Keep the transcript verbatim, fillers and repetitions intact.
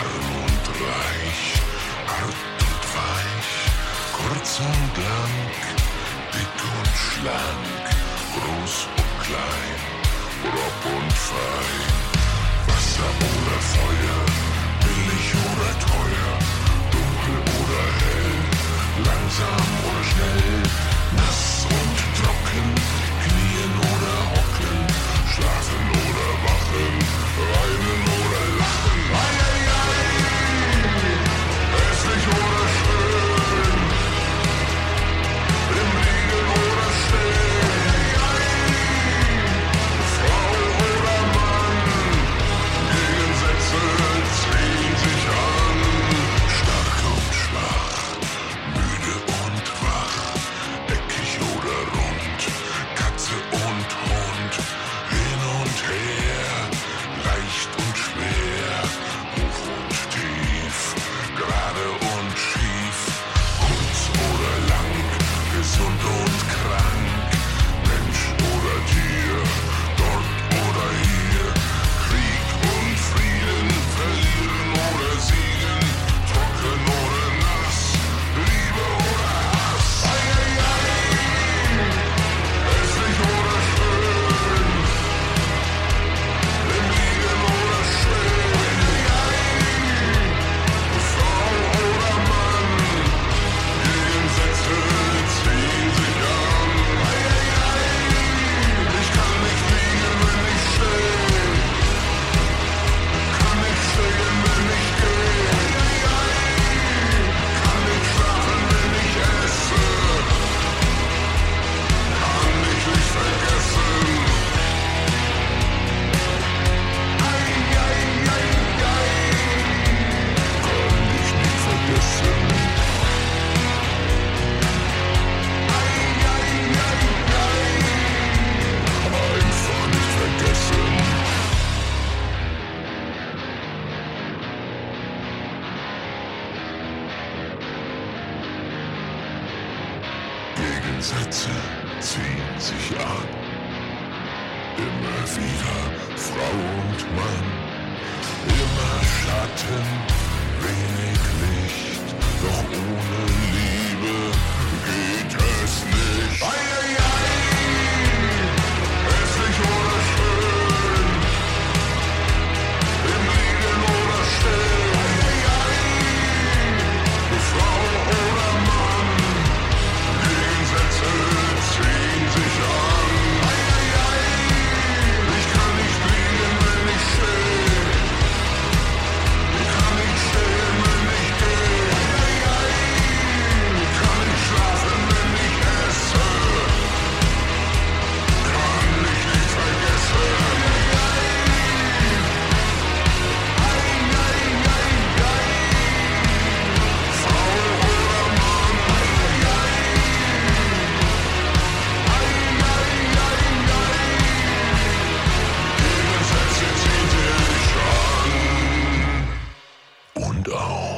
arm und reich, hart und weich, kurz und lang, dick und schlank, groß und klein, grob und fein, Wasser oder Feuer, billig oder teuer, dunkel oder hell, langsam oder schnell, nass und trocken, knien oder hocken, schlafen oder wachen, weinen oder lachen. Ei, ei, ei, hässlich oder schön, im Liegen oder Stehen, ei, ei, Frau oder Mann, Gegensätze ziehen sich an, stark und schwach, müde und wach, eckig oder rund, Katze und Hund, hin und her, leicht und schwer, hoch und tief, gerade und schief, kurz oder lang, gesund und krank, Mensch oder Tier, dort oder hier, Krieg und Frieden, verlieren oder siegen, trocken oder nass, Liebe oder Hass. Ei, ei, ei, hässlich oder schön, im Liegen oder Stehen, ei, ei, Frau oder Mann, Gegensätze ziehen sich an. Ei, ei, ei, ich kann nicht liegen, wenn ich stehe, kann nicht stehen, wenn ich gehe, ei, ei, ei, kann nicht schlafen, wenn ich esse, kann mich nicht vergessen. Ei, ei, ei, ei, kann dich nicht vergessen. Ei, ei, ei, ei, einfach nicht vergessen. Gegensätze ziehen sich an. Immer wieder Frau und Mann, immer Schatten, wenig Licht, doch ohne Liebe geht es nicht. Ei, ei, ei, hässlich oder schön, im Liegen oder Stehen, ei, ei, ei, Frau oder Mann, Gegensätze ziehen sich an. Ei, ei, ei, ich kann nicht liegen, wenn ich stehe, ich kann nicht stehen, wenn ich gehe, ei, ei, ei, kann nicht schlafen, wenn ich esse, kann mich nicht vergessen. Ei, ei, ei, ei, ei, Frau oder Mann, ei, ei, ei, Gegensätze ziehen sich an und auf.